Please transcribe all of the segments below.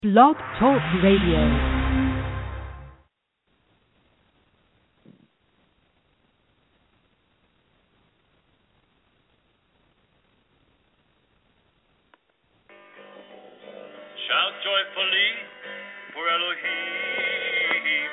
Blog Talk Radio. Shout joyfully for Elohim.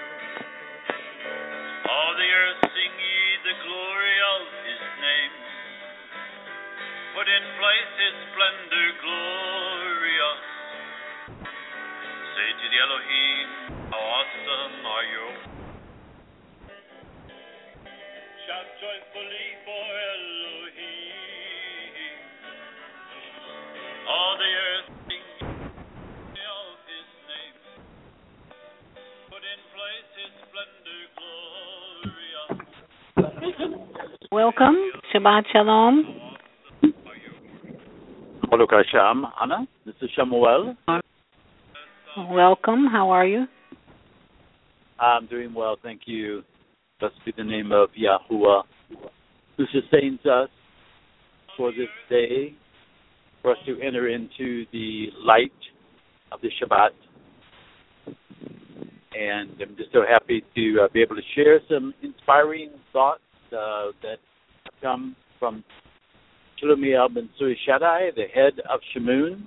All the earth sing ye the glory of his name. Put in place his splendor glorious. Say to the Elohim, how awesome are your. Shout joyfully for Elohim. All the earth sing of his name. Put in place his splendor glorious. Welcome, Shabbat Shalom. Baruch Hashem, Anna. This is Shemuel. Welcome. How are you? I'm doing well, thank you. Blessed be the name of Yahuwah, who sustains us for this day, for us to enter into the light of the Shabbat. And I'm just so happy to be able to share some inspiring thoughts that come from Shlomiel ben Suri Shaddai, the head of Shemun.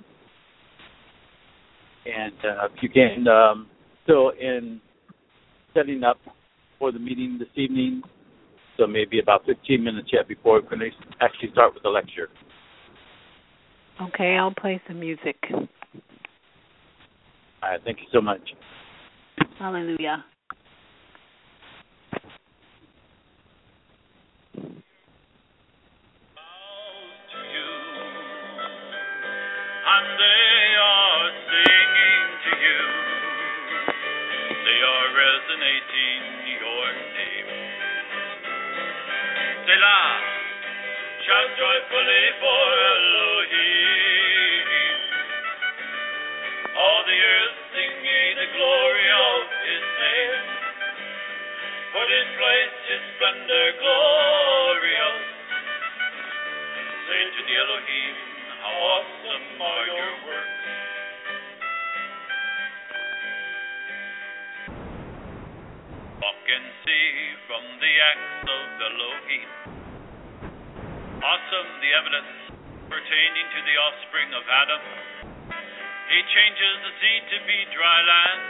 And if you can, still in setting up for the meeting this evening, so maybe about 15 minutes yet before we're going to actually start with the lecture. Okay, I'll play some music. All right, thank you so much. Hallelujah. And they are singing to you. They are resonating your name. Selah, shout joyfully for Elohim. All the earth sing ye the glory of his name. Put in place his splendor glorious. Say to the Elohim, how awesome are your works. Walk and see from the acts of Elohim. Awesome the evidence pertaining to the offspring of Adam. He changes the sea to be dry land.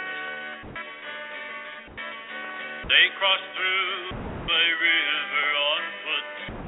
They cross through a river on foot.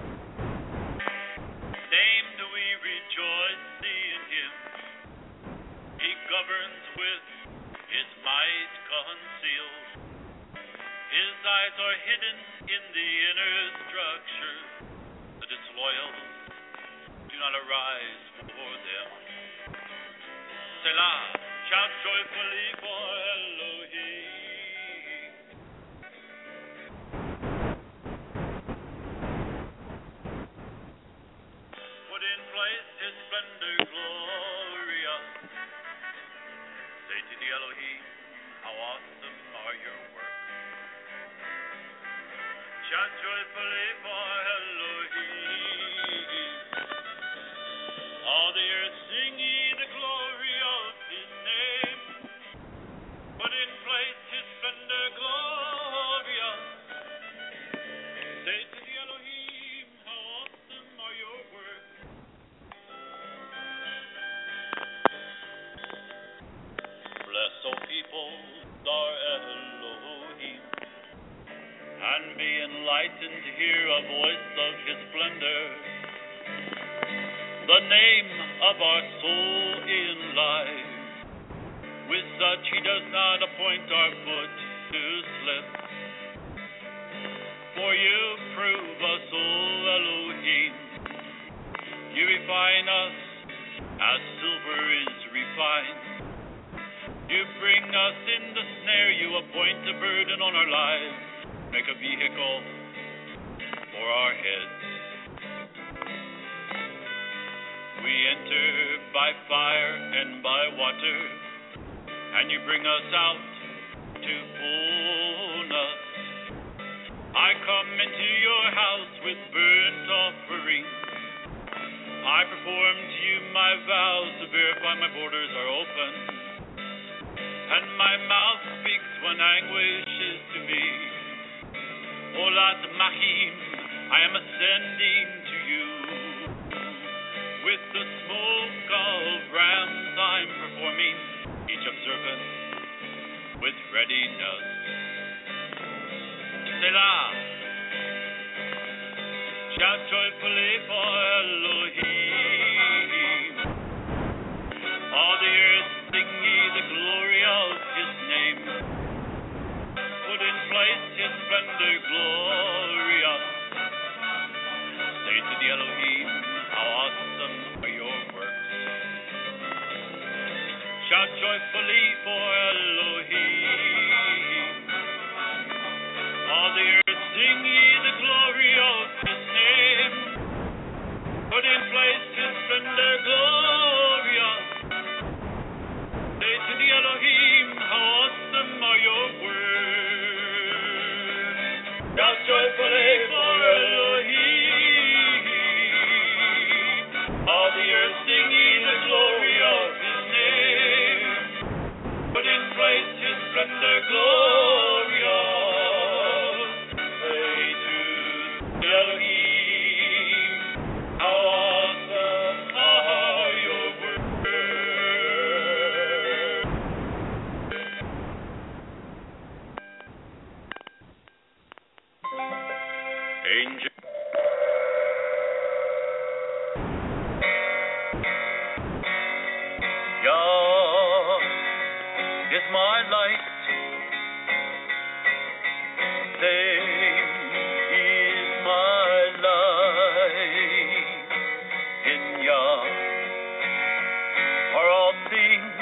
Named we rejoice seeing him. He governs with his might concealed. His eyes are hidden in the inner structure. The disloyal do not arise for them. Selah, shout joyfully for Elohim. Put in place his splendor glorious. Say to the Elohim, how awesome are your works. Shout joyfully for Elohim. All the earth sing ye the glory of his name. Put in place his splendor glorious. Say to the Elohim, how awesome are your works. Bless, O people, our Elohim, and be enlightened to hear a voice of his splendor. The name of our soul in life. With such he does not appoint our foot to slip. For you prove us, O Elohim. You refine us as silver is refined. You bring us in the snare. You appoint a burden on our lives. Make a vehicle for our heads. We enter by fire and by water, and you bring us out to fullness. I come into your house with burnt offerings. I perform to you my vows to verify my borders are open. and my mouth speaks when anguish is to me. Olat Machim, I am ascending to you. With the smoke of rams I'm performing each observance with readiness. Selah. Shout joyfully for Elohim. All the earth sing ye the glory of his name. Put in place his splendor glorious. Say to the Elohim, how awesome are your works. Shout joyfully for Elohim. All the earth sing ye the glory of his name. Put in place his splendor glorious. Say to the Elohim, how awesome are your words. Shout joyfully for Elohim. All the earth sing ye the glory of his name. Put in place his splendor glorious. Say to the Elohim, how awesome are your words. Angel. Yah is my light. Same is my life. In Yah are all things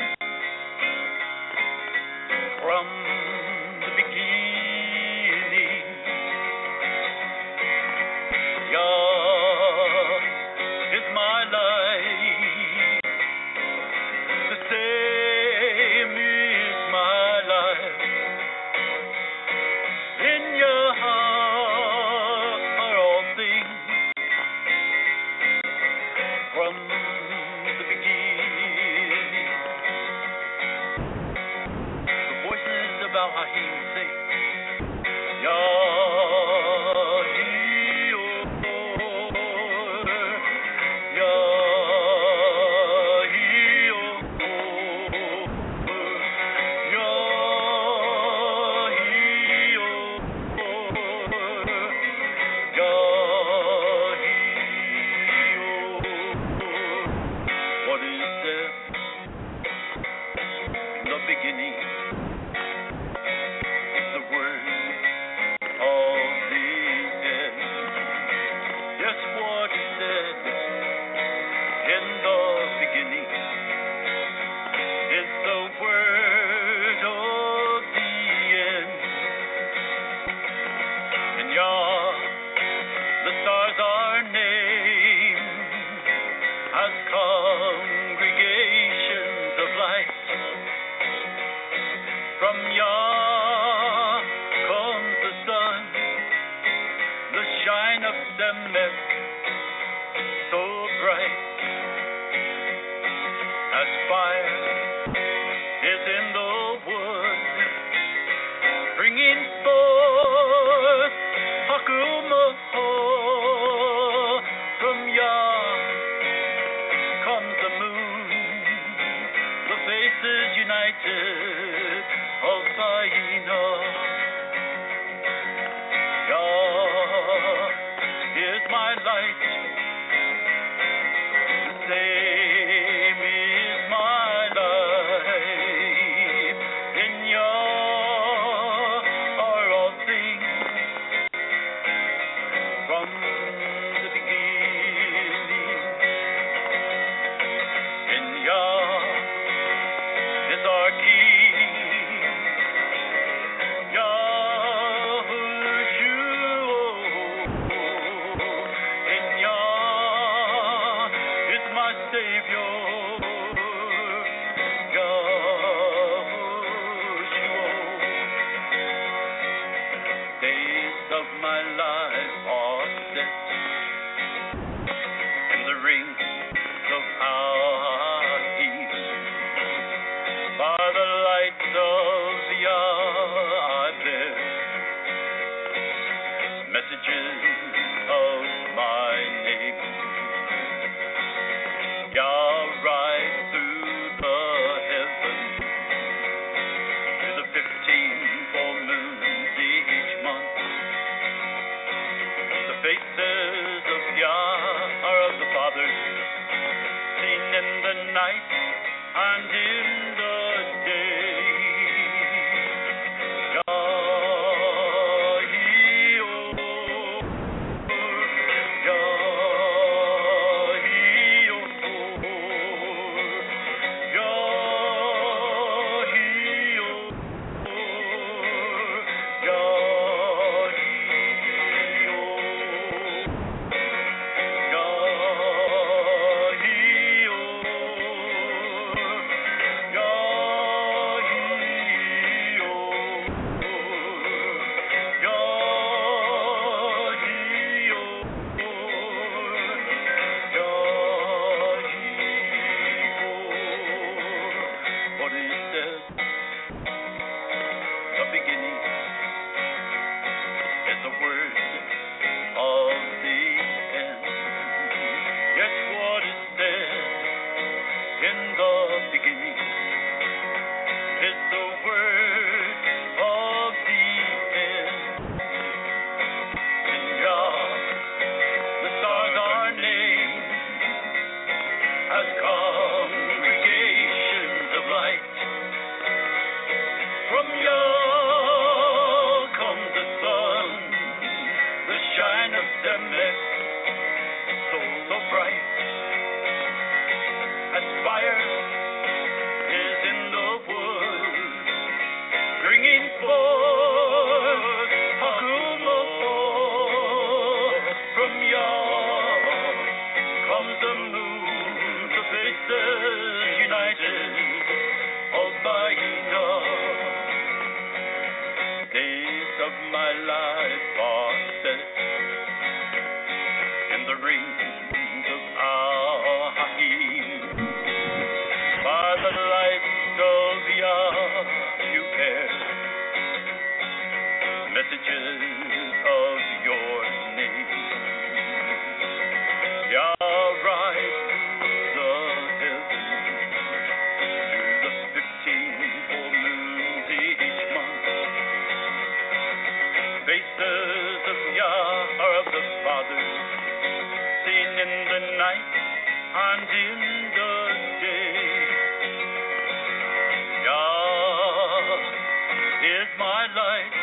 from the beginning. Yah is my life. The same is my life. In Yah are all things from the beginning. The voices of Al-Hahim say, what is there in the beginning? The word of the end. Yes, what is there in the beginning is the word of the end. And Yah, the stars are named as congregations of light. faces of Yah are of the Father, seen in the night and in the day. Yah is my light,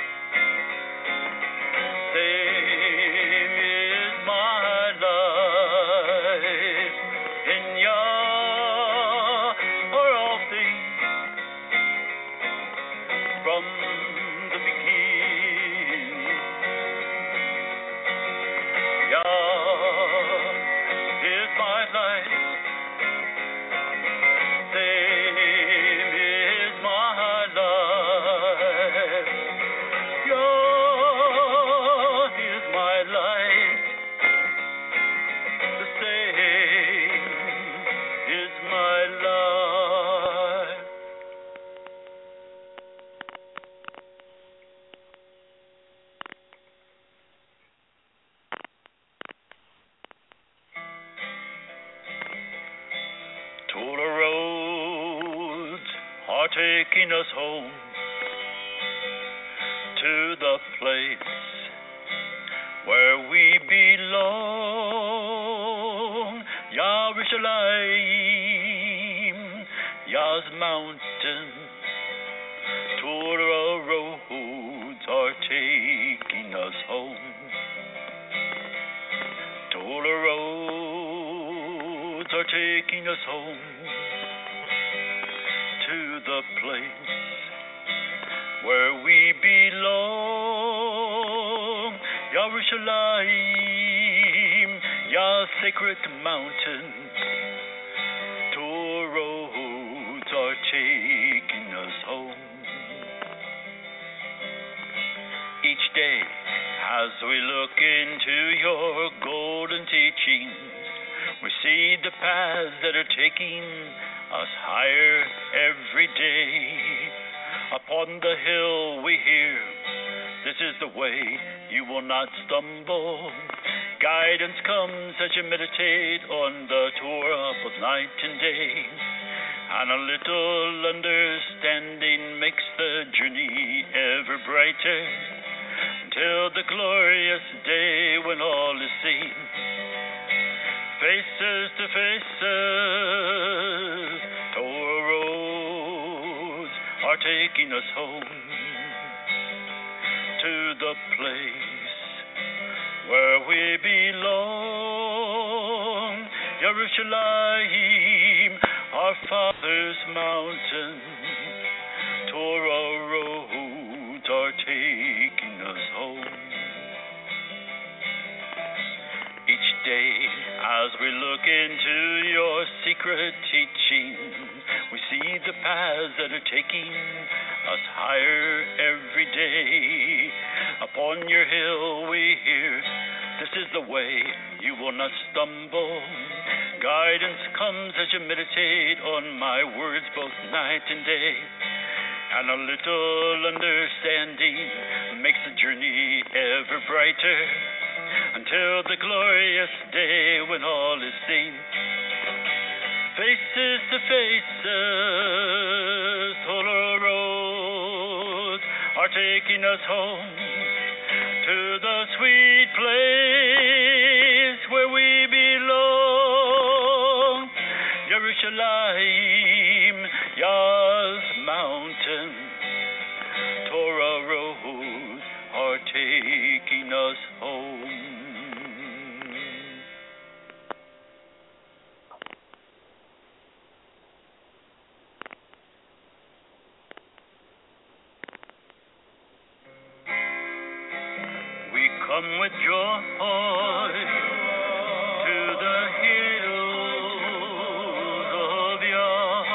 same is my life. In Yah are all things from the beginning. Yah is my light, same is my life. Yah is my light, the same is my life. Toll roads are taking us home to the place where we belong. Yerushalayim, Yah's mountain. Torah roads are taking us home. Torah roads are taking us home to the place where we belong. Yerushalayim, Yah's sacred mountain. Torah roads are taking us home. Each day, as we look into your golden teachings, we see the paths that are taking us higher every day. Upon the hill we hear, this is the way, you will not stumble. Guidance comes as you meditate on the Torah both night and day. And a little understanding makes the journey ever brighter, until the glorious day when all is seen. Faces to faces, Torah roads are taking us home to the place where we belong. Yerushalayim, our Father's mountain. Torah roads are taking us home. Each day, as we look into your secret teachings, we see the paths that are taking us higher every day. Upon your hill we hear, this is the way, you will not stumble. Guidance comes as you meditate on my words both night and day. And a little understanding makes the journey ever brighter, until the glorious day when all is seen. Faces to faces, Torah roads are taking us home to the sweet place where we belong. Yerushalayim, Yah's mountain. Torah roads are taking us home. Come with joy to the hills of Yah,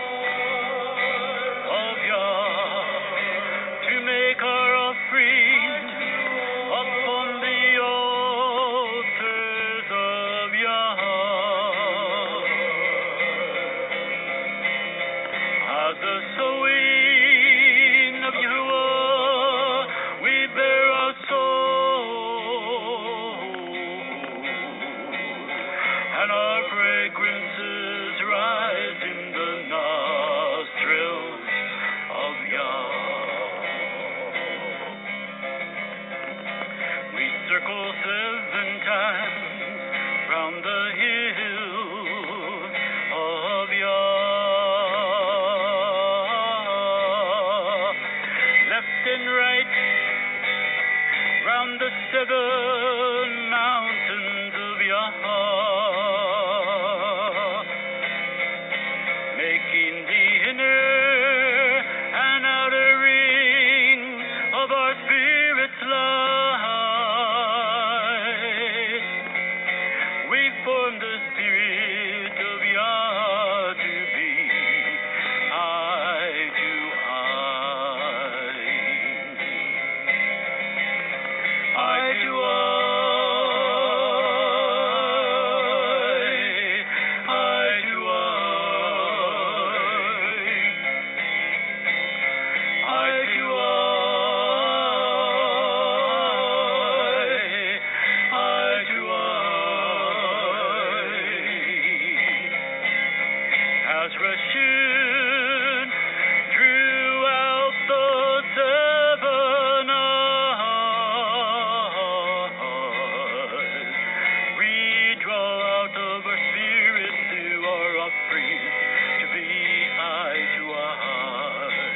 to make our offering upon the altars of Yah. As the sowing of Yahuwah, we bear our soul. seven mountains of Yah, making the inner and outer ring of our spirit's light. We form the spirit of Yah to be eye to eye. Eye to eye. Eye to eye. Eye to eye. Eye to eye. As Rashid throughout the seven eyes, we draw out of our spirit to our offering to be eye to eye.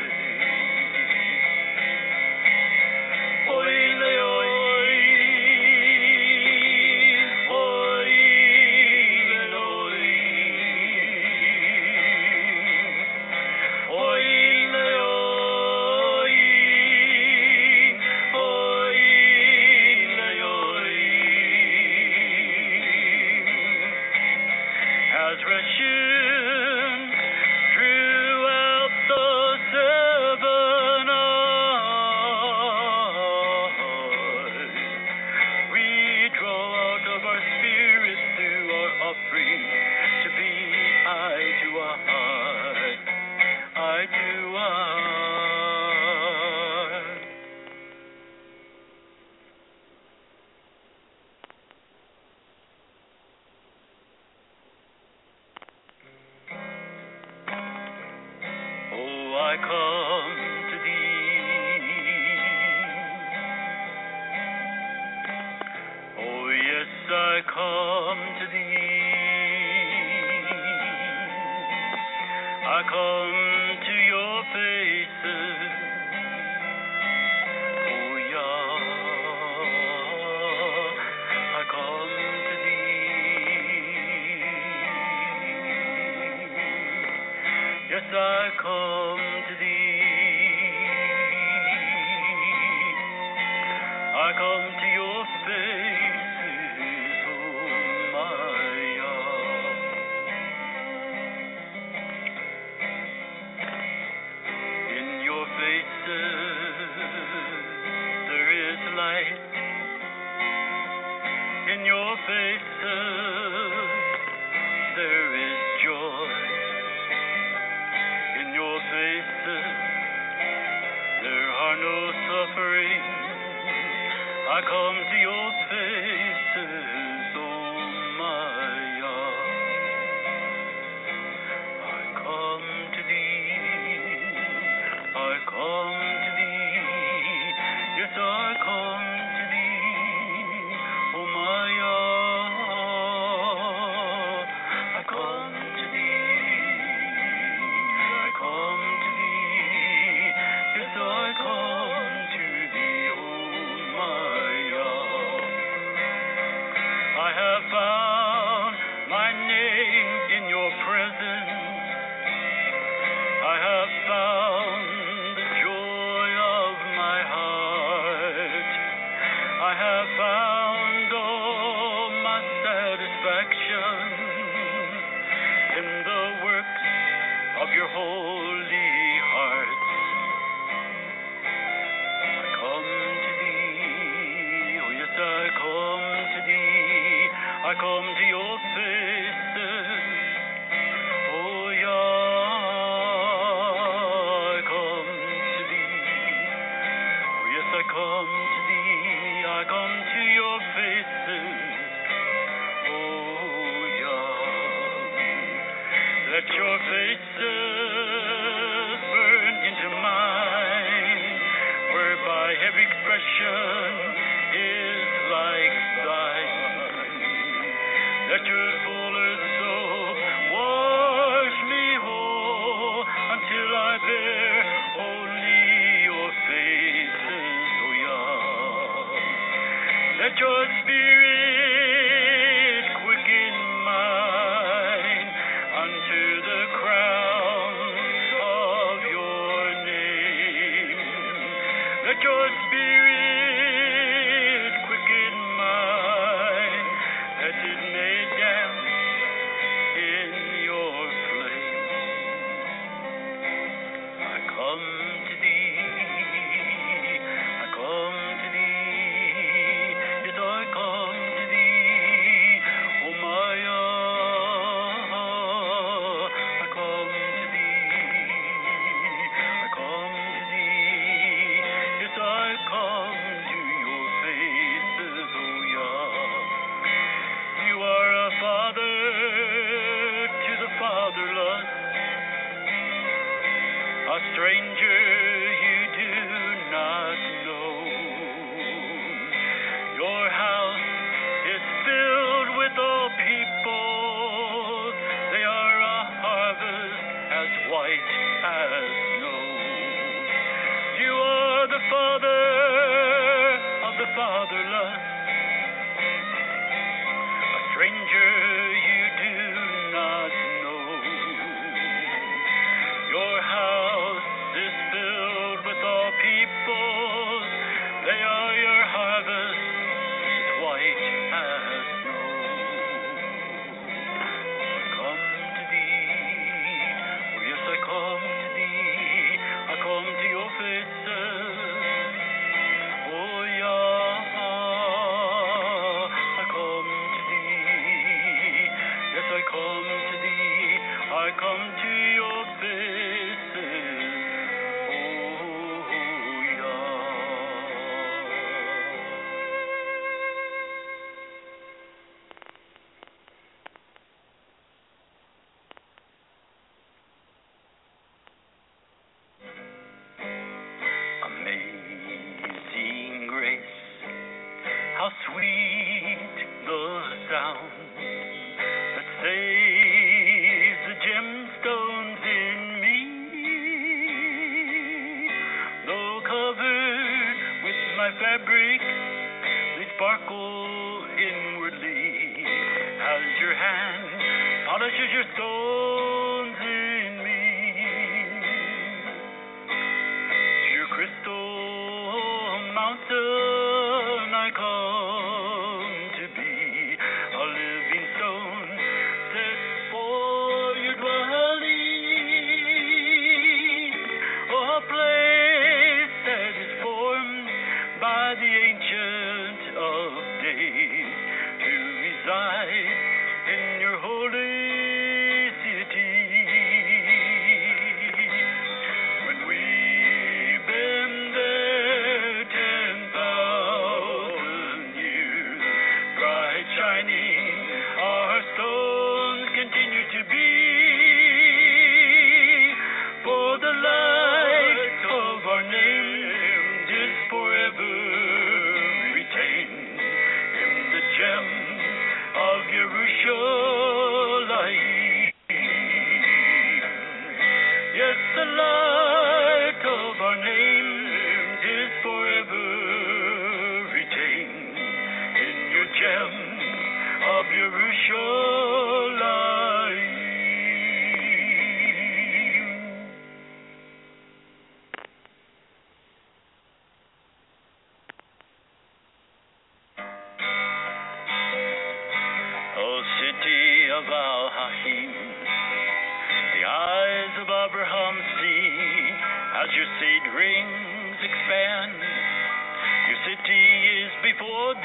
Oile, oile, oile, oile, as Rashid throughout the seven eyes, we draw out of our spirit through our offering to be eye to eye, eye to eye. Oh, I come to thee. Oh, yes, I come to thee. I come to your faces. Oh, Yah, I come to thee. Yes, I come to thee. I come to your faces, oh my Yah. In your faces there is light. In your faces there is joy. In your faces there are no suffering. I come to your faces, oh my Yah. I come to thee. I come to thee. Yes, I come to thee, oh my Yah. I come to thee. I come to thee. Yes, I come to thee, oh my Yah. I have found my name in your presence. I have found the joy of my heart. I have found all my satisfaction in the works of your holy heart. I come to thee, oh yes, I come to thee. I come to your faces, oh Yah. I come to thee, oh yes, I come to thee. I come to your faces, oh Yah. Let your faces burn into mine, whereby every expression is like thine. Let your fuller soul wash me whole until I bear only your faces, oh Yah. my fabric, they sparkle inwardly as your hand polishes your stones in me. To your crystal mountain I come to be a living stone set for your dwelling, a place that is formed by the Ancient of Days to reside in your holy city. When we've been there 10,000 years, bright shining, our stones continue to be. For the light of our name is forever retained in the gem of Yerushalayim. Yes, the light of our name is forever retained in your gem of Yerushalayim. O city of Al-Hahim, the eyes of Abraham see as your seed rings expand. Your city is before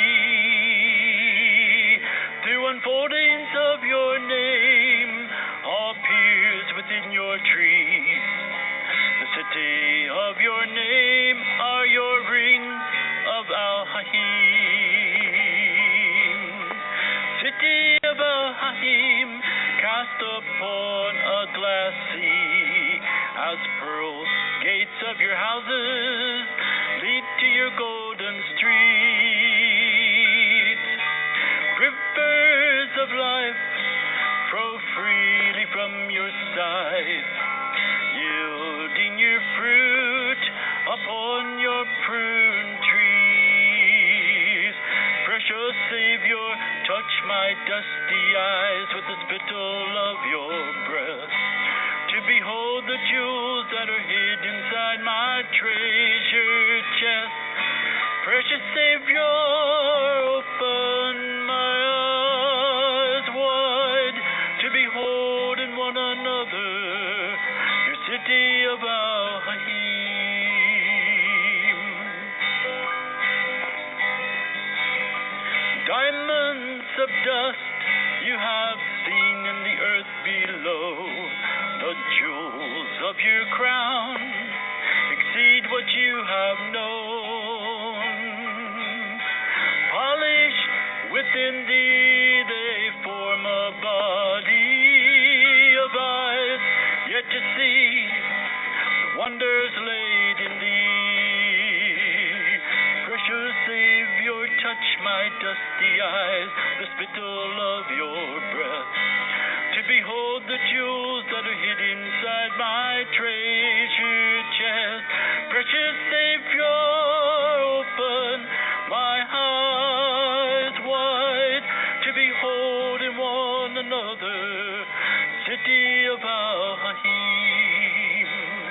thee. Through unfoldings of your name, all peers within your trees. The city of your name are your rings of Al-Hahim. City of Al-Hahim, cast upon a glass sea, as pearl gates of your houses lead to your golden streets. Rivers of life flow freely from your side, yielding your fruit upon your prune trees. Precious Savior, touch my dusty eyes with the spittle of your breath, to behold the jewels that are hid inside my treasure chest. Precious Savior, open my eyes wide to behold in one another your city of Al-Hahim. Diamonds of dust you have seen in the earth below. The jewels of your crown exceed what you have known. Polished within thee, they form a body of eyes yet to see the wonders laid in thee. Precious Savior, touch my dusty eyes, the spittle of your breath, to behold the jewels that are hid inside my treasure chest. Precious Savior, open my eyes wide to behold in one another city of Al-Hahim.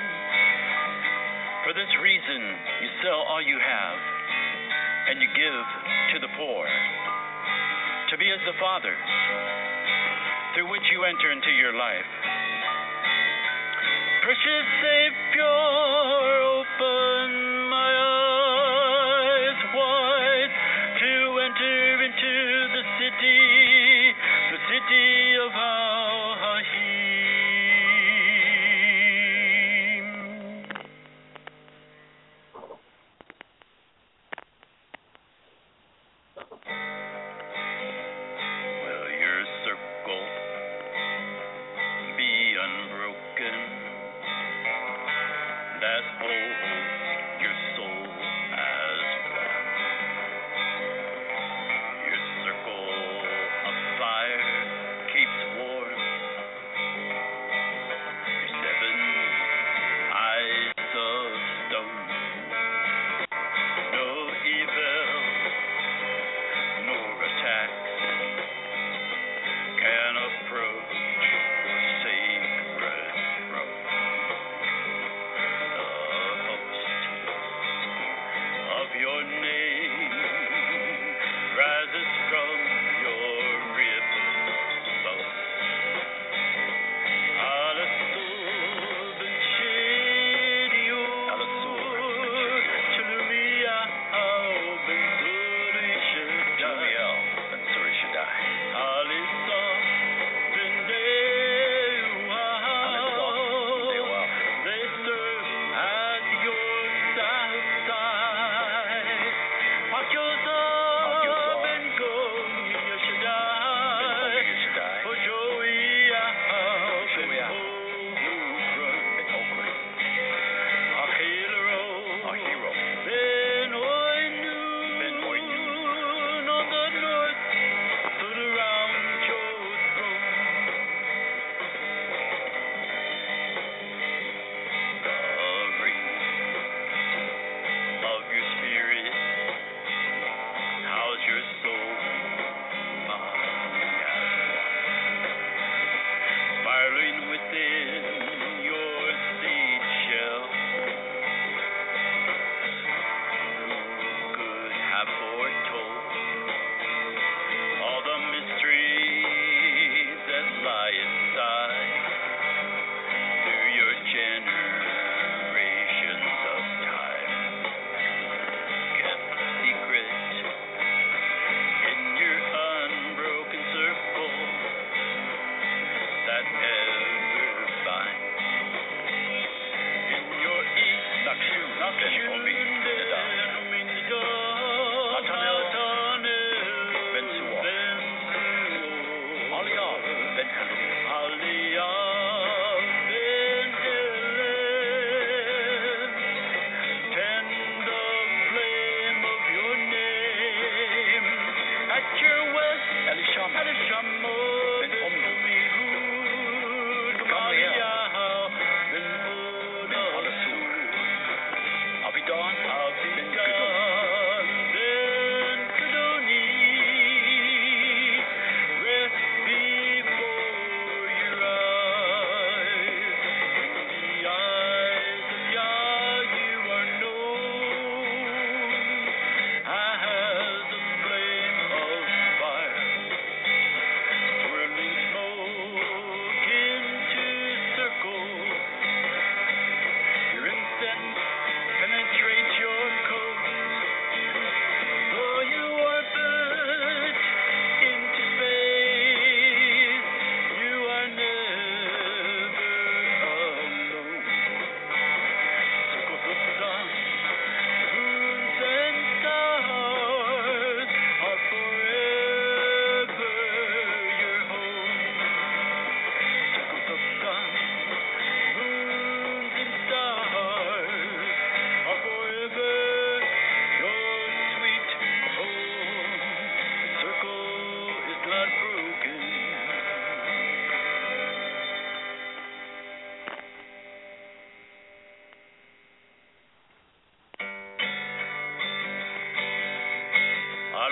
For this reason you sell all you have and you give to the poor, to be as the Father, through which you enter into your life. Precious Savior, open my eyes wide to enter into the city of Al-Hahim. Will your circle be unbroken, that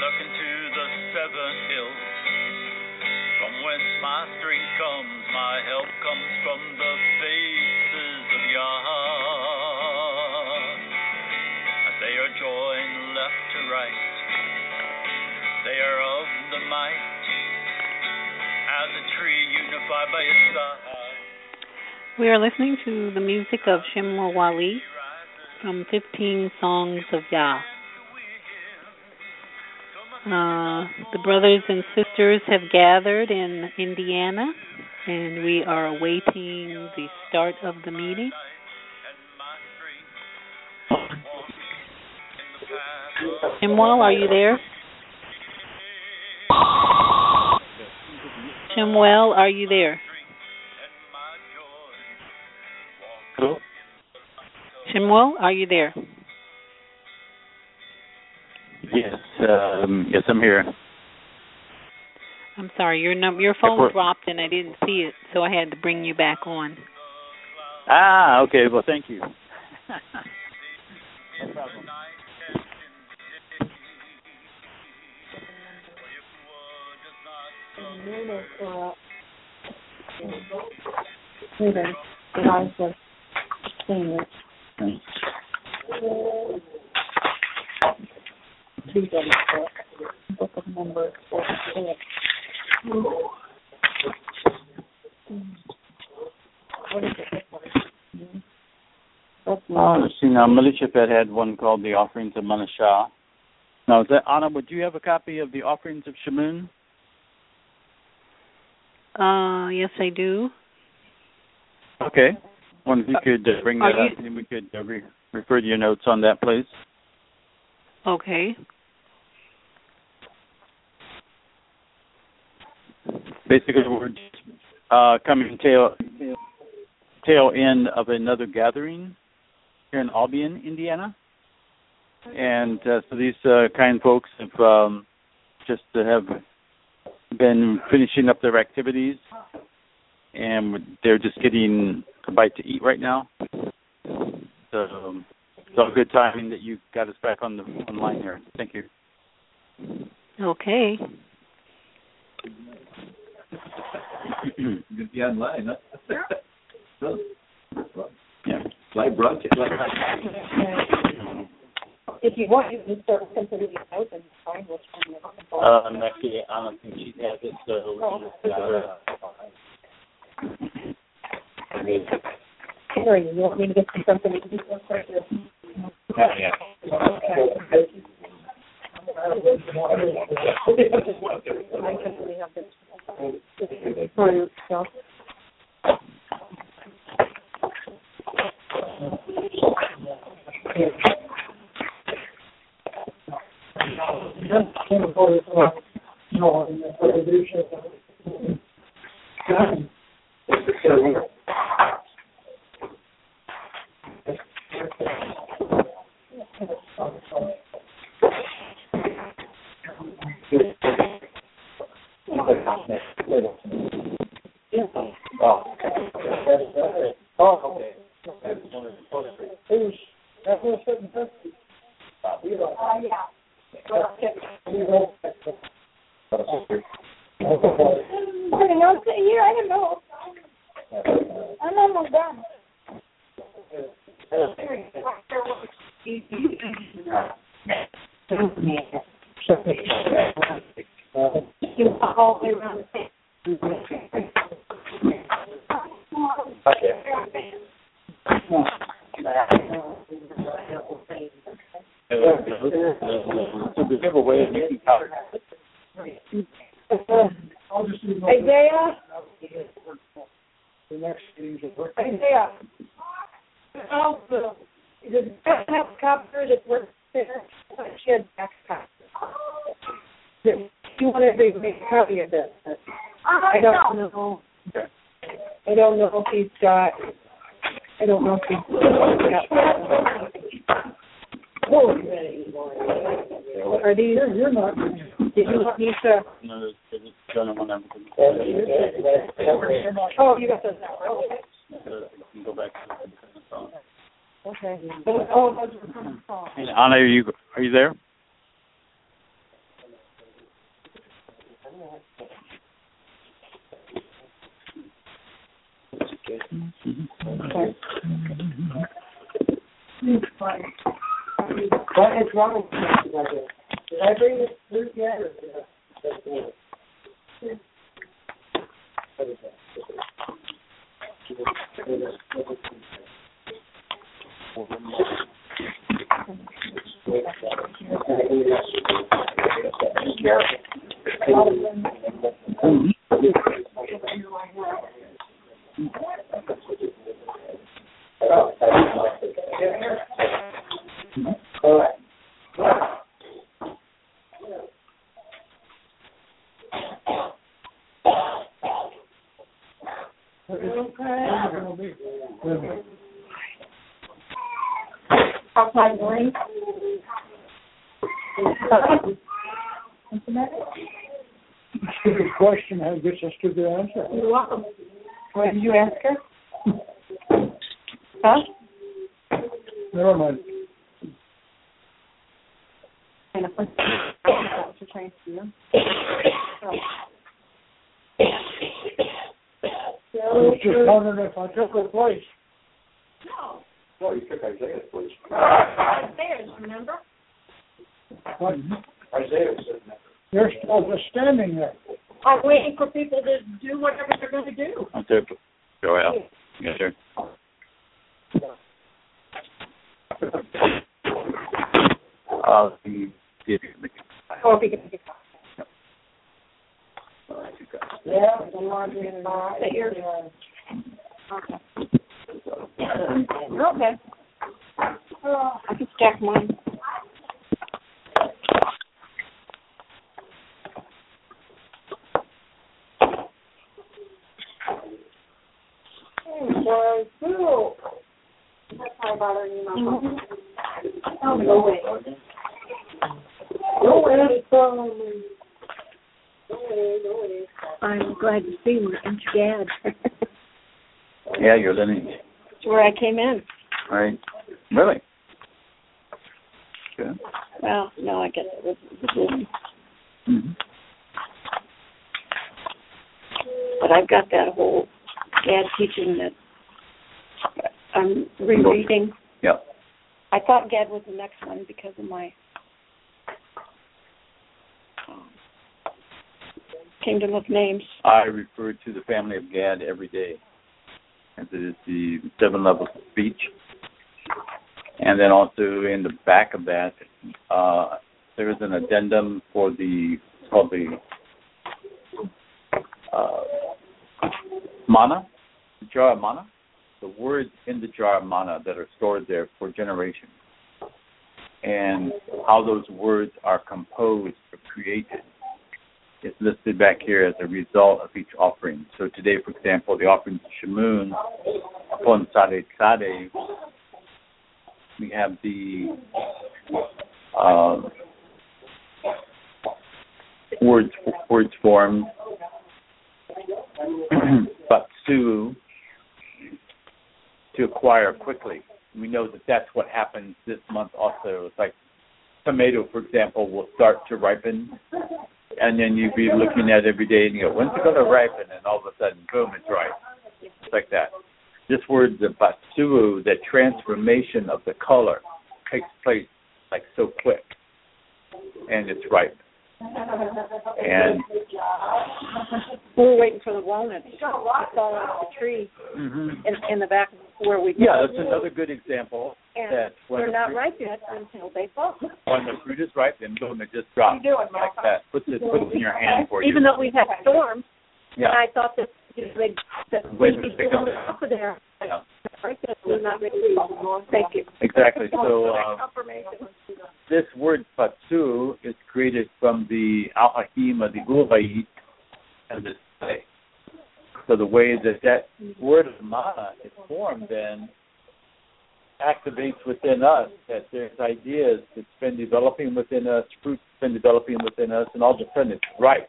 look into the seven hills, from whence my strength comes, my help comes from the faces of Yah. As they are joined left to right, they are of the might, as a tree unified by its side. We are listening to the music of Shemuel Wali from 15 Songs of Yah. The brothers and sisters have gathered in Indiana, and we are awaiting the start of the meeting. Shemuel, are you there? Shemuel, are you there? Hello? Shemuel, are you there? Yes, yes, I'm here. I'm sorry, your phone dropped and I didn't see it, so I had to bring you back on. Ah, okay. Well, thank you. No problem. Book of Numbers 46. What is it? Let's see now. Militia Pet had one called the Offerings of Manashah. Now, is that Anna? Would you have a copy of the Offerings of Shemun? Yes, I do. Okay. Wonder if you could bring that up, and we could refer to your notes on that, please. Okay. Basically, we're coming tail end of another gathering here in Albion, Indiana. And so these kind folks have have been finishing up their activities, and they're just getting a bite to eat right now. So it's all good timing that you got us back online here. Thank you. Okay. Good to be online, huh? Yeah. Live broadcast. If you want, you can start completely out and find which one you're looking for. Actually, I don't think she has it, so Henry, you want me to get you something to eat? yeah. I'm almost done. You walk all the way around the thing. Give away and you can count. Isaiah? Isaiah? Oh, does it have a copter that works there? She had back copter. You want to make a copy of this? I don't know. I don't know if he's got. I don't know if he's got. Are these? You're not. Did you want me to? No, there's gentleman everything. Oh, you got those now. Okay. You can go back to the phone. Okay. Oh, those are from the phone. And Anna, are you there? What is wrong with me? Did I bring this fruit yet? Or did I? What is that? Outside noise. Stupid question gets a stupid answer. You're welcome. What did you ask her? Huh? Never mind. And what you're trying to do. I was just wondering if I took her place. No. No, you took Isaiah's place. Upstairs, remember? But Isaiah was sitting there. you're still just standing there. I'm waiting for people to do whatever they're going to do. Out there, Joel. Yes, sir. See if you can make it. Oh, if you can make it. Yeah. Okay. I can stack mine. Cool. That's how about you, Mama. Oh, no way. No way. I'm glad to see you, Aunt Gad. Yeah, your lineage. That's where I came in. Right. Really? Good. Well, no, I guess it was the business. Mm-hmm. But I've got that whole Gad teaching that I'm rereading. Yeah. I thought Gad was the next one because of my Kingdom of Names. I refer to the family of Gad every day, as it is the 7 levels of speech. And then also in the back of that, there is an addendum for called the mana, the jar of mana, the words in the jar of mana that are stored there for generations, and how those words are composed or created is listed back here as a result of each offering. So today, for example, the offering to Shamun upon Sade Sade, we have the words formed, Batsu, to acquire quickly. We know that that's what happens this month also. It's like tomato, for example, will start to ripen, and then you'd be looking at it every day and you go, when's it going to ripen? And all of a sudden, boom, it's ripe. It's like that. This word, the batsu, the transformation of the color, takes place like so quick, and it's ripe. And we were waiting for the walnuts to fall off the tree in the back where we. Yeah, that's another good example. And that they're not ripe yet until they fall. When the fruit is ripe, then boom, it just drops like that. Puts it in your hand for you. Even though we've had storms, yeah. and I thought that we'd be still up there. Yeah. We're not ready to fall. Thank you. Exactly. So this word Fatsu is created from the Al-Hakim of the Ulayit and the Say. So the way that word of mana is formed then activates within us that there's ideas that's been developing within us, fruit's been developing within us, and all of a sudden it's right.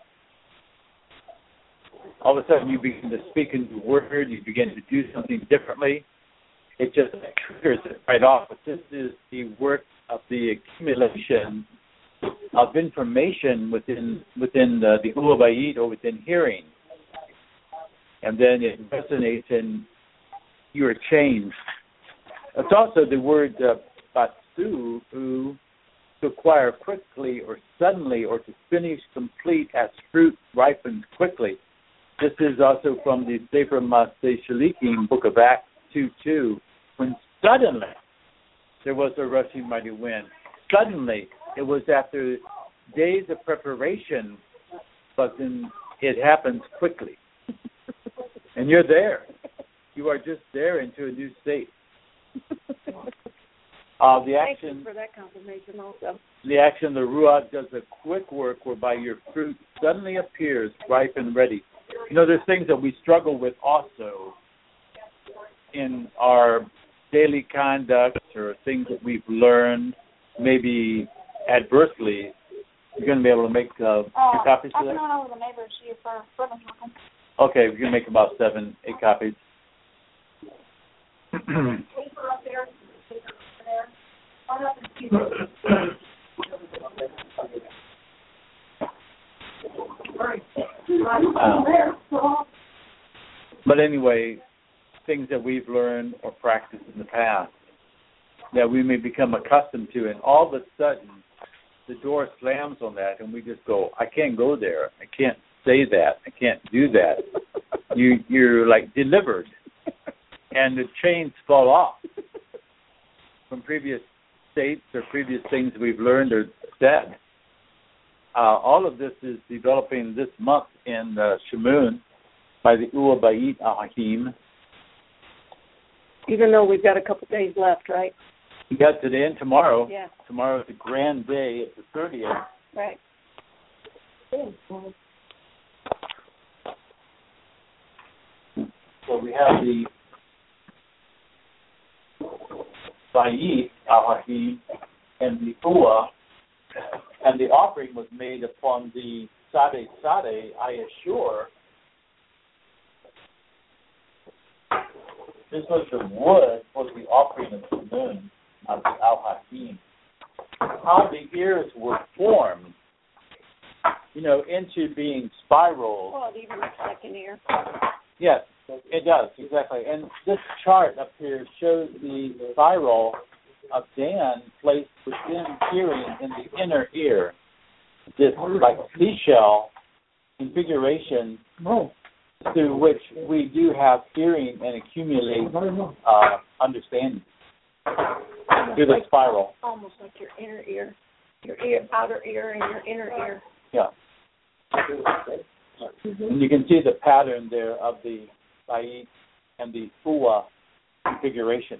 All of a sudden you begin to speak a new word, you begin to do something differently. It just triggers it right off. But this is the work of the accumulation of information within the Uabayit or within hearing, and then it resonates and you are changed. It's also the word batsu, to acquire quickly or suddenly, or to finish complete as fruit ripens quickly. This is also from the Sefer Maseh Shalichim, Book of Acts 2:2, when suddenly there was a rushing mighty wind. Suddenly, it was after days of preparation, but then it happens quickly. And you're there. You are just there into a new state. The action, Thank you for that confirmation also. the action, the Ruach does a quick work whereby your fruit suddenly appears ripe and ready. You know, there's things that we struggle with also in our daily conduct, or things that we've learned, maybe adversely. You're going to be able to make 2 copies of that? I can run over the neighbors here for ribbon talking. Okay, we're going to make about 7, 8 copies. Paper up there. But anyway, things that we've learned or practiced in the past that we may become accustomed to, and all of a sudden the door slams on that and we just go, I can't go there. I can't say that. I can't do that. You're like delivered, and the chains fall off from previous states or previous things we've learned or said. All of this is developing this month in Shemun by the Uabayit Ahim. Even though we've got a couple days left, right? We got today and tomorrow. Yeah. Tomorrow is a grand day. It's the 30th. Right. So we have the Bayit Ahim and the Ua, and the offering was made upon the Sade, I assure. This was the wood for the offering of the moon of the Al-Hakim. How the ears were formed, into being spirals. Well, it even looks like an ear. Yes, it does, exactly. And this chart up here shows the spiral of Dan placed within hearing in the inner ear. This like seashell configuration through which we do have hearing and accumulate understanding through the spiral. Almost like your inner ear, your outer ear and your inner ear. Yeah. And you can see the pattern there of the Bayit and the Ua configurations.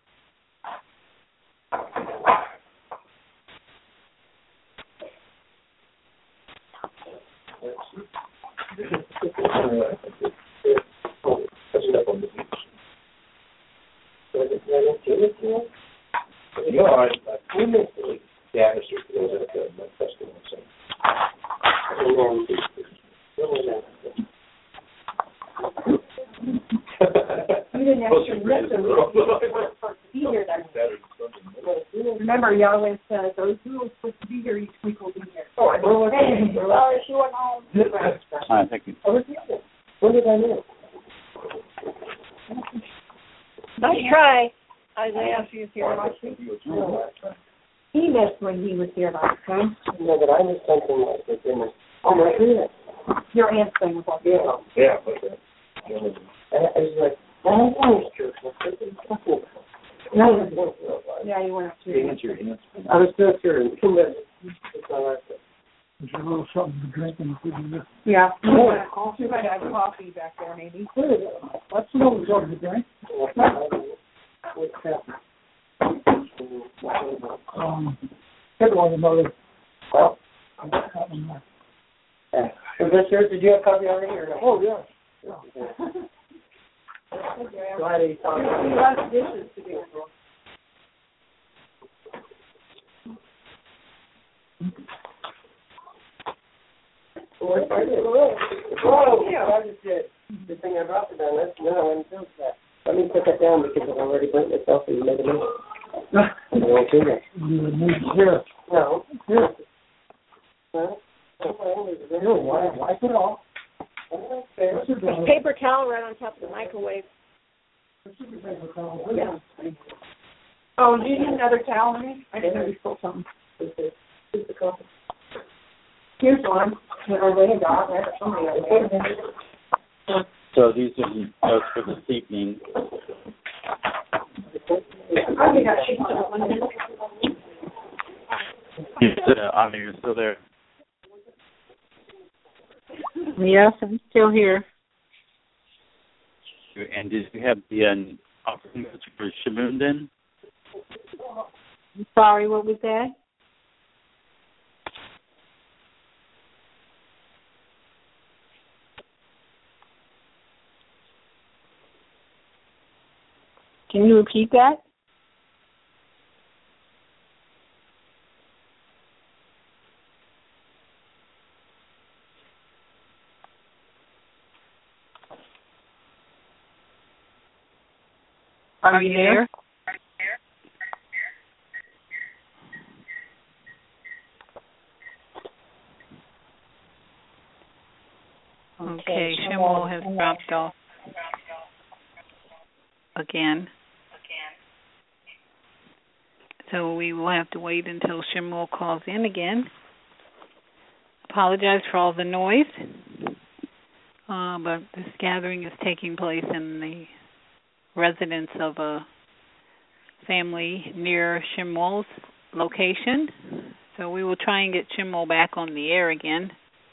Remember, Yahweh said, those who are supposed to be here each week will be here. Sorry, she went home. All right, thank you. When did I know? Nice try. Isaiah, she was here last week. He missed when he was here last time. No, but I missed something like this. Oh, my goodness. Your aunt's thing was like, yeah. I was like, I don't know, it's true. No, yeah, you went up to I was still sure. 2 minutes. There's a little something to drink and food in this. Yeah. You might have coffee back there, maybe. That's a little something to drink. Hit one another. Well, did you have coffee already or no? Oh, yeah. Glad he saw me. Lots of dishes to do. Oh, yeah, I just did. The thing I brought for down, that's no, I didn't feel that. Let me put that down because I've already burnt myself and made it in. I won't do that. You need here. No, here. Wipe it off. There's a paper towel right on top of the microwave. Yeah. Oh, do you need another towel, honey? I didn't know you stole something. Here's one. So these are notes for this evening. Ani, you're still there? Yes, I'm still here. And did you have the offering notes for Shamoon then? I'm sorry, what was that? Can you repeat that? Are you there? Okay, Shimwell has dropped off again. So we will have to wait until Shimwell calls in again. Apologize for all the noise, but this gathering is taking place in the residence of a family near Shimwell's location. So we will try and get Shimwell back on the air again.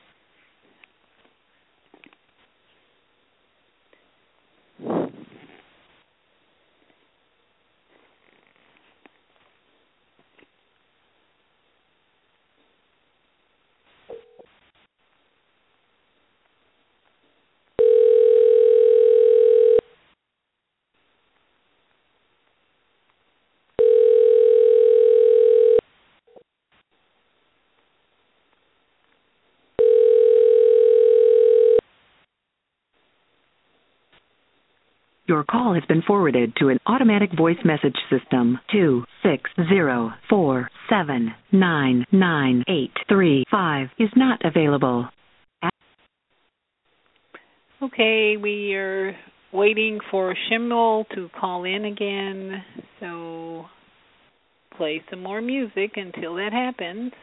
Your call has been forwarded to an automatic voice message system. 26047999835 is not available. Okay, we are waiting for Shimwell to call in again, so play some more music until that happens.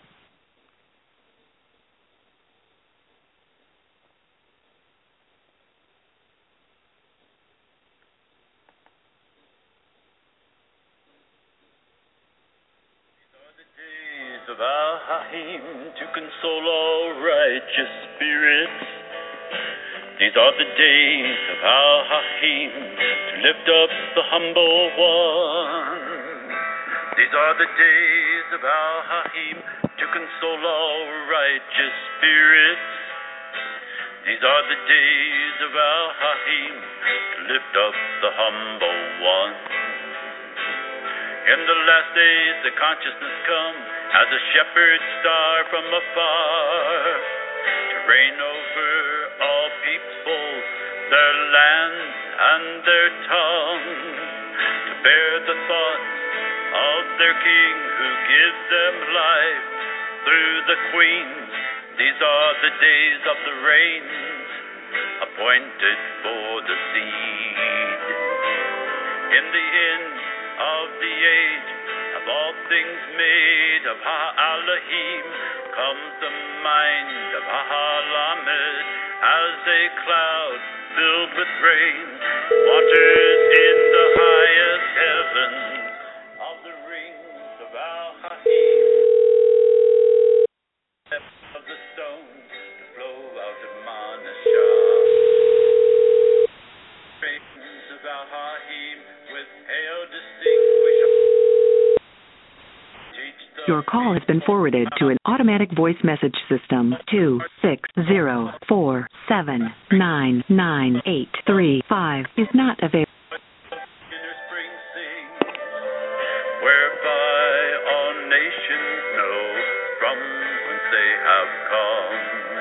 Of Ahim to console all righteous spirits. These are the days of Ahim to lift up the humble one. These are the days of Ahim to console all righteous spirits. These are the days of Ahim to lift up the humble one. In the last days the consciousness comes as a shepherd star from afar, to reign over all peoples, their lands and their tongues, to bear the thoughts of their king who gives them life through the queens. These are the days of the rains, appointed for the seed. In the end of the age, of all things made of Ha-Elohim, comes the mind of Ha-Lamed as a cloud filled with rain, waters in the highest heavens of the rings of Al-Hahim, of the stones to flow out of Manashah, rings of Al-Hahim with hail distinguishable. Your call has been forwarded to an automatic voice message system. 26047999835 is not available. Whereby all nations know from whence they have come.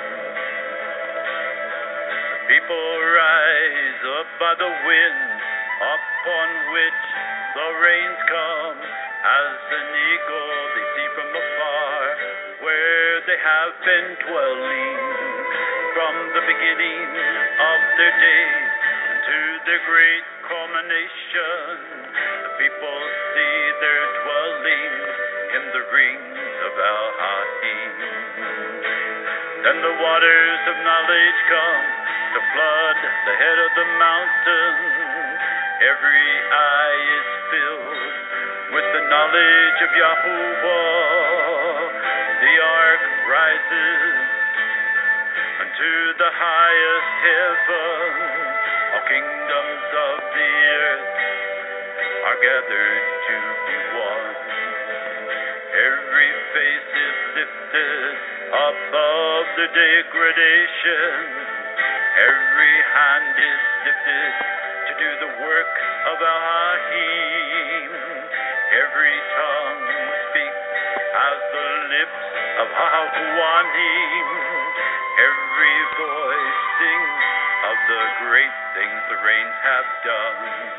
People rise up by the wind, upon which the rains come. As an eagle they see from afar, where they have been dwelling from the beginning of their days to their great culmination. The people see their dwelling in the rings of Al-Hahim. Then the waters of knowledge come to flood the head of the mountain. Every eye is filled with the knowledge of Yahuwah. The ark rises unto the highest heaven. All kingdoms of the earth are gathered to be one. Every face is lifted above the degradation. Every hand is lifted to do the work of Elohim. Every tongue speaks as the lips of Hahuanim. Every voice sings of the great things the rains have done.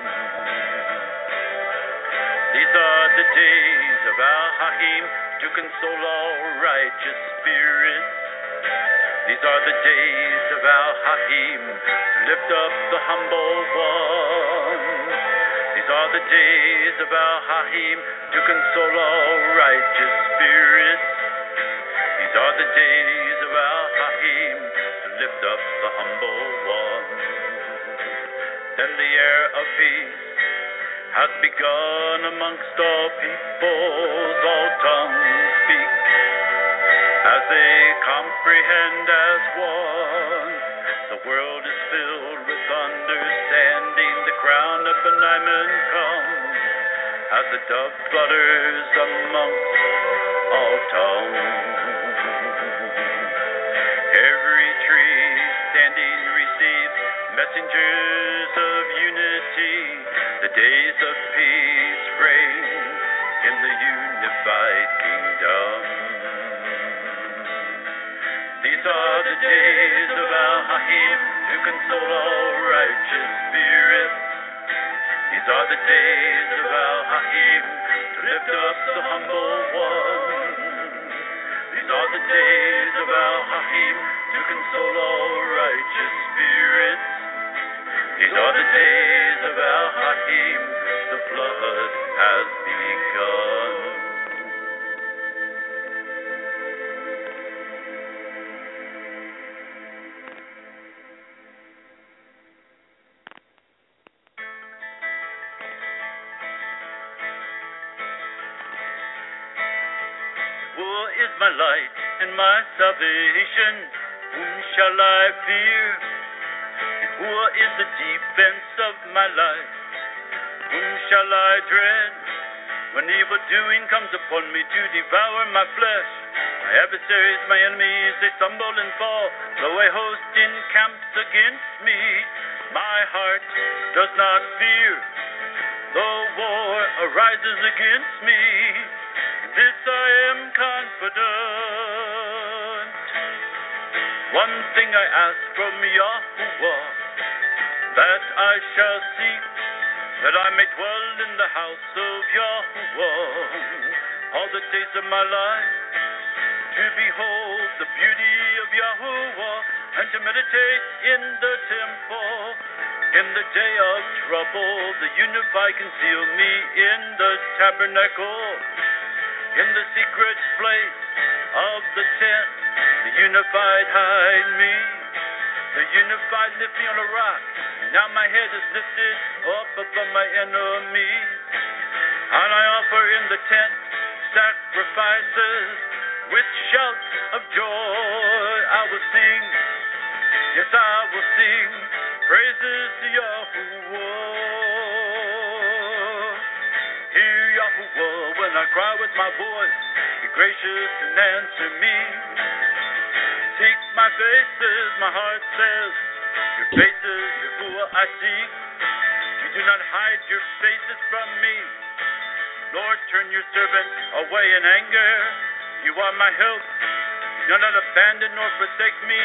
These are the days of Elohim to console all righteous spirits. These are the days of Elohim to lift up the humble one. These are the days of Elohim to console all righteous spirits. These are the days of Elohim to lift up the humble one. Then the air of peace has begun amongst all peoples. All tongues speak as they comprehend as one. The world is filled with understanding. The crown of Benaiman comes as the dove flutters amongst all tongues. Every tree standing receives messengers of unity. The days of peace reign in the unified kingdom. These are the days of Elohim to console all righteous spirits. These are the days of Elohim to lift up the humble one. These are the days of Elohim to console all righteous spirits. These are the days of Elohim, the flood has begun. Yahuwah is my light and my salvation. Whom shall I fear? Yahuwah is the defense of my life. Whom shall I dread? When evil doing comes upon me to devour my flesh, my adversaries, my enemies, they stumble and fall. Though a host encamps against me, my heart does not fear. Though war arises against me, in this I am confident. One thing I ask from Yahuwah, that I shall seek, that I may dwell in the house of Yahuwah all the days of my life, to behold the beauty of Yahuwah and to meditate in the temple. In the day of trouble, the unified conceal me in the tabernacle. In the secret place of the tent, the unified hide me. The unified lift me on a rock. Now my head is lifted up above my enemies. And I offer in the tent sacrifices with shouts of joy. I will sing, yes, I will sing praises to Yahuwah. Hear Yahuwah when I cry with my voice. Be gracious and answer me. Seek my faces, my heart says. Your faces, Yahuwah, I seek. You do not hide your faces from me. Lord, turn your servant away in anger. You are my help. Do not abandon nor forsake me.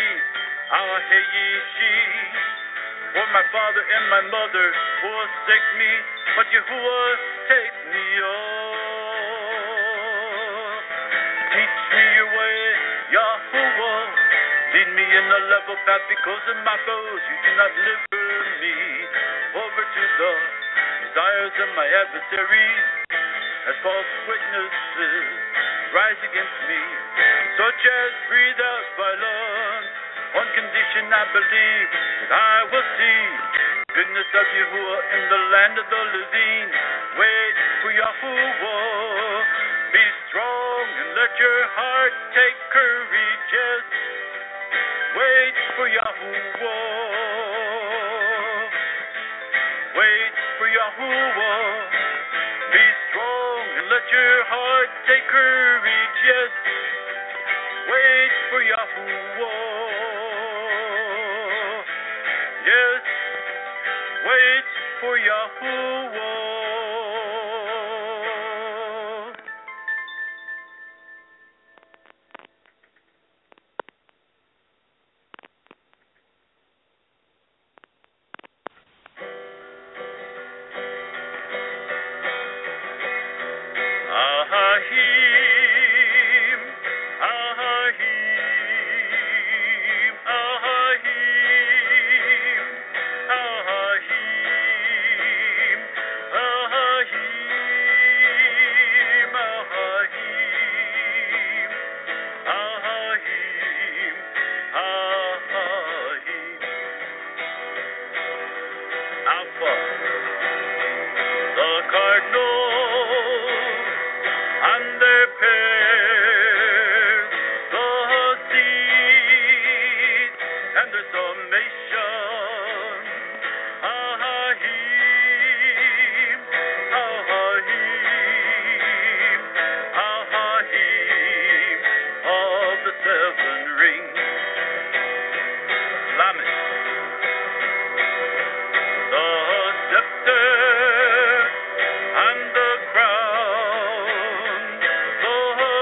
For my father and my mother forsake me, but Yahuwah take me up. Teach me your way, Yah. Yahuwah, lead me in the level path because of my foes. You do not deliver me over to the desires of my adversaries, as false witnesses rise against me, such as breathe out violence. On condition I believe that I will see goodness of Yahuwah in the land of the living. Wait for Yahuwah, be strong and let your heart take courage. Yes, wait for Yahuwah, wait for Yahuwah, be strong and let your heart take courage. Yes, wait for Yahuwah. Yes, wait for Yahuwah. Ahahim, Ahahim, Ahahim, Ahahim, Ahahim, Ahahim, Ahahim, Ahahim. Alpha, the cardinals and their pairs, the seed and their summation. Ahahim, Ahahim, Ahahim of the seven rings. Lamech, the scepter and the crown, the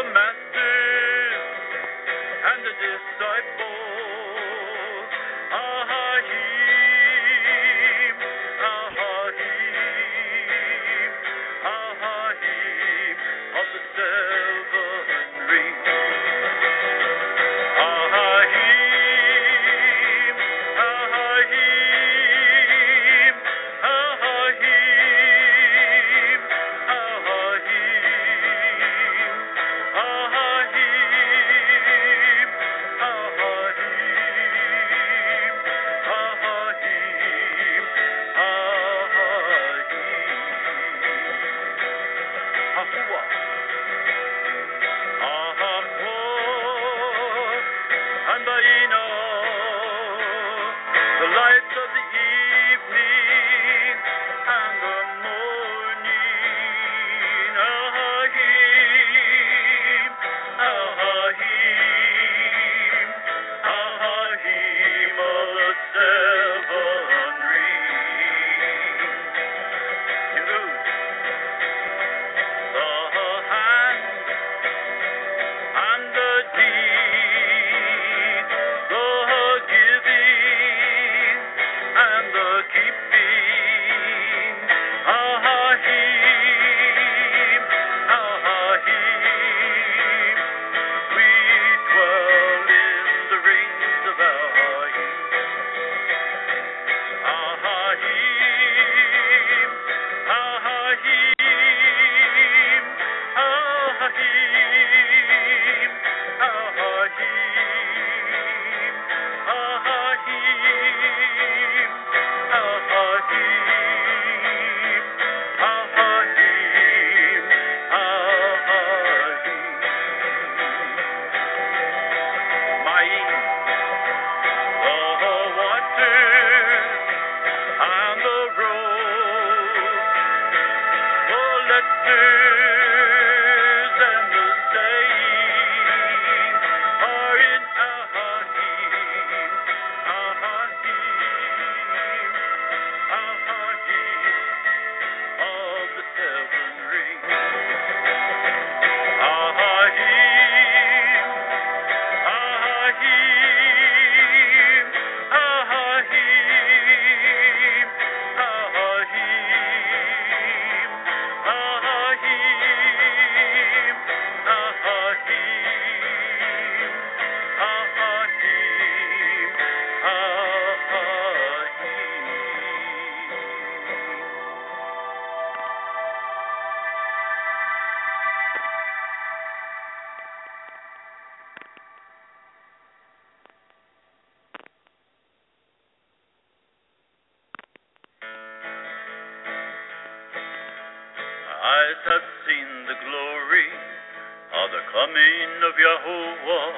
coming of Yahuwah.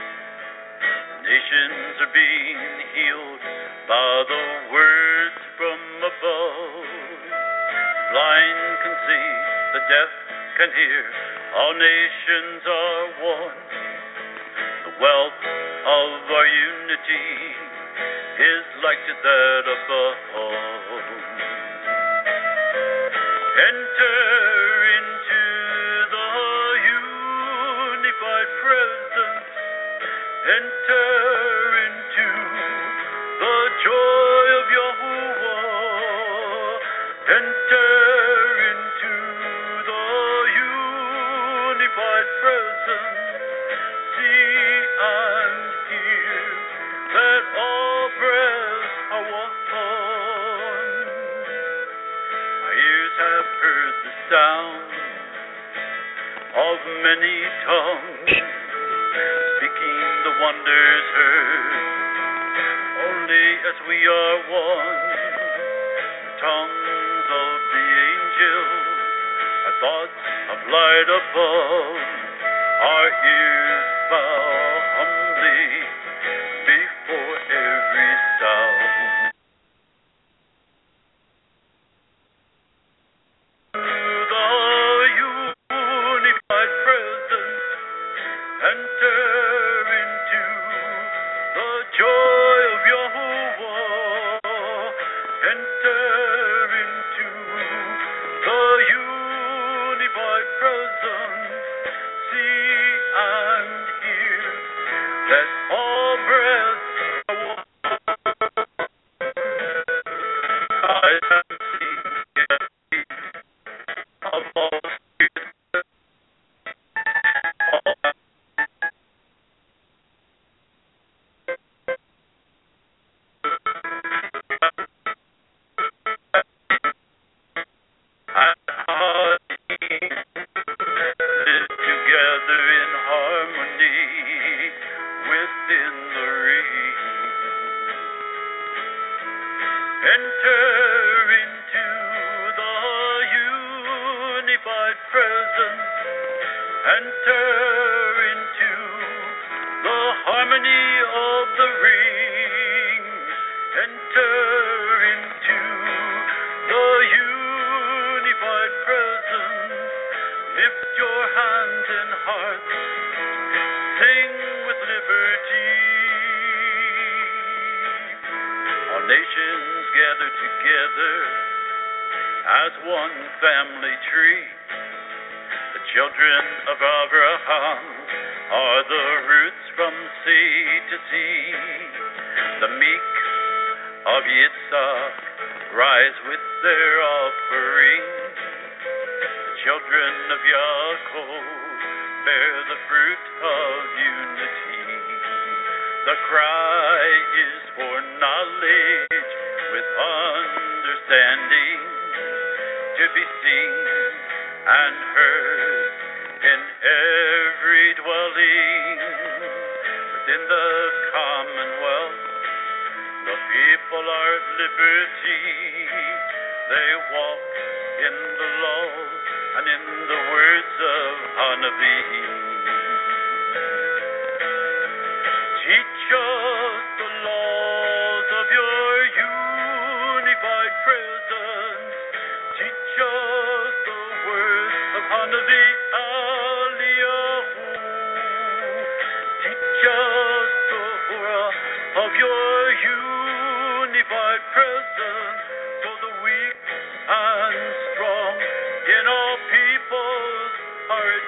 Nations are being healed by the words from above. Blind can see, the deaf can hear, all nations are one. The wealth of our unity is like to that above. Enter into the unified presence. Enter into the joy of Yahuwah. Enter into the unified presence. See and hear that all breaths are one. My ears have heard the sound of many tongues, speaking the wonders heard, only as we are one. The tongues of the angels, our thoughts of light above, our ears bow humbly before every sound. Enter into the joy of Yahuwah. Enter into the unified presence. See and hear that all breaths are one. I am seen of all spirits. Nations gather together as one family tree. The children of Abraham are the roots from sea to sea. The meek of Yitzhak rise with their offering. The children of Yaakov bear the fruit of unity. The cry is for knowledge with understanding, to be seen and heard in every dwelling. Within the commonwealth, the people are at liberty. They walk in the laws and in the words of Hanavi. Teach us the laws of your unified presence. Teach us the words of Hanavi Eliyahu. Teach us the Torah of your unified presence, so the weak and strong in all peoples are at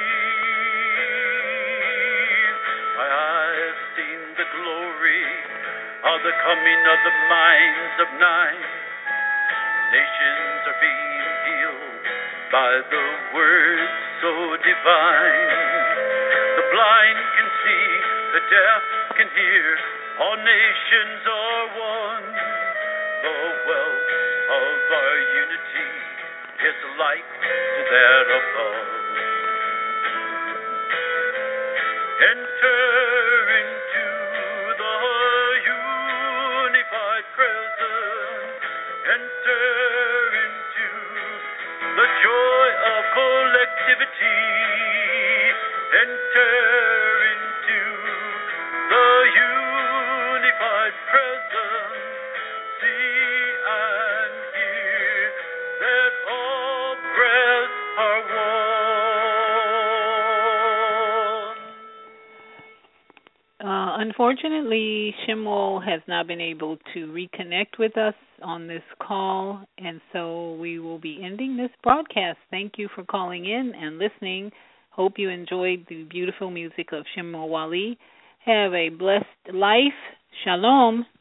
peace. My eyes have seen the glory of the coming of the minds of nine. The nations are being healed by the words so divine. The blind can see, the deaf can hear, all nations are one. The wealth of our unity is like to that above. Enter into the unified presence. Enter into the joy of collectivity. unfortunately, Shimwal has not been able to reconnect with us on this call, and so we will be ending this broadcast. Thank you for calling in and listening. Hope you enjoyed the beautiful music of Shimwal Wali. Have a blessed life. Shalom.